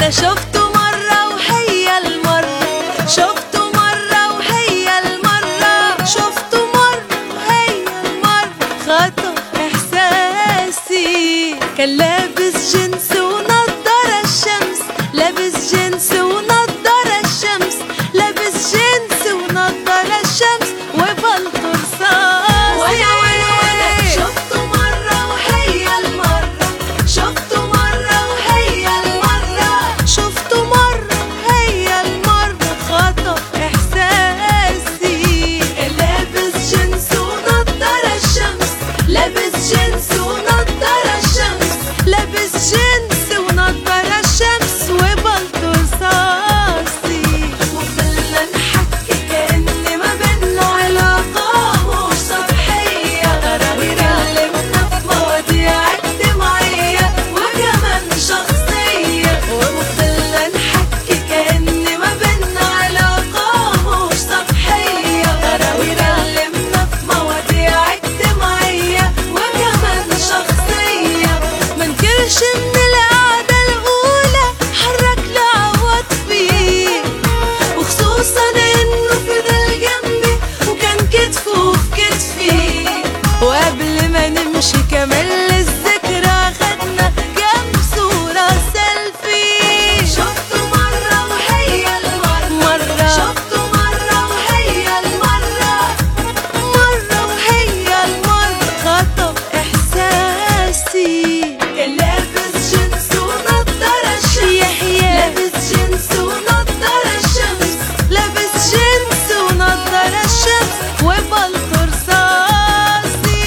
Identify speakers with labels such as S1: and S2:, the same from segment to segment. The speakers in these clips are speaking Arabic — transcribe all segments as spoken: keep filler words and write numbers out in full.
S1: أنا شفته مرة وهي المرة، شفته مرة وهي المرة، شفته مرة وهي المرة، خطف إحساسي. كان لابس جينز ونضارة الشمس، لابس جينز ونضارة الشمس، لابس جينز ونضارة الشمس وبلطو رصاصي. وانا وانا وانا شفته مرة وهي المرة، شفته مرة وهي المرة، شفته مرة وهي المرة، خطف إحساسي. كان لابس جينز ونضارة الشمس، لابس جينز ونضارة الشمس، لابس جينز ونضارة الشمس وبلطو رصاصي. وفضلنا نحكي كأن ما بينا علاقة مش سطحية، ونكلمنا في مواضيع اجتماعية وكمان شخصية. وفضلنا نحكي كأن ما بينا علاقة مش سطحية، ونكلمنا في مواضيع اجتماعية وكمان شخصية. منكرش من القعدة الأولى حرك لعوض فيه، وخصوصا إنه فضل جنبي وكان كتفه في كتفي. وقبل ما نمشي كمان للذكرى خدنا كام صورة سيلفي. شفته مرة وهي المرة، مرة شفته مرة وهي المرة، مرة وهي المرة، خطف إحساسي. كان لابس جينز ونضارة الشمس، لابس جينز ونضارة الشمس، لابس جينز ونضارة الشمس وبلطو رصاصي.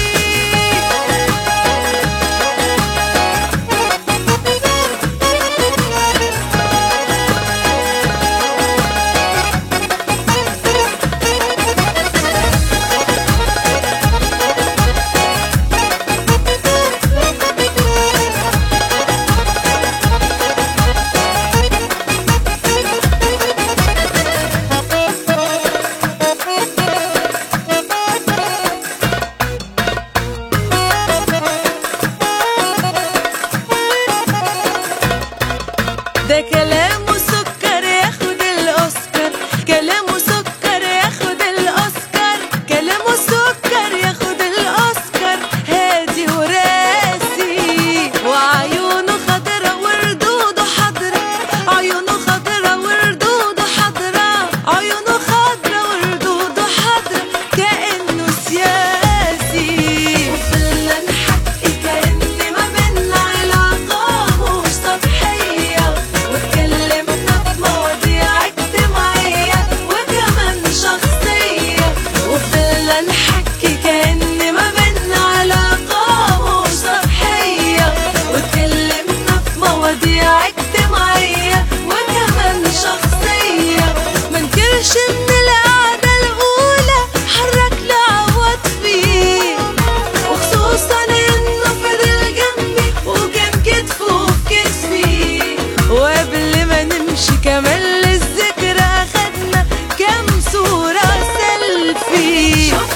S1: ده كلامه سكر ياخد الأوسكار، كلامه سكر ياخد الأوسكار، كلامه سكر ياخد الأوسكار. هادي وراسي وعيونه خضرا وردوده حضرا، عيونه خضرا وردوده حضرا، عيونه خضرا وردوده حضرا، كأنه سياسي. وفضلنا نحكي كأن ما بينا علاقة مش سطحية، واتكلمنا في مواضيع اجتماعية وكمان شخصية. وفضلنا نحكي كأن ما بينا علاقة مش سطحية، واتكلمنا في مواضيع اجتماعية وكمان شخصية. منكرش من القعدة الأولى حرك لعوض فيه، وخصوصا إنه فضل جنبي وكان كتفه في كتفي. وقبل ما نمشي كمان للذكرى خدنا كام صورة سيلفي.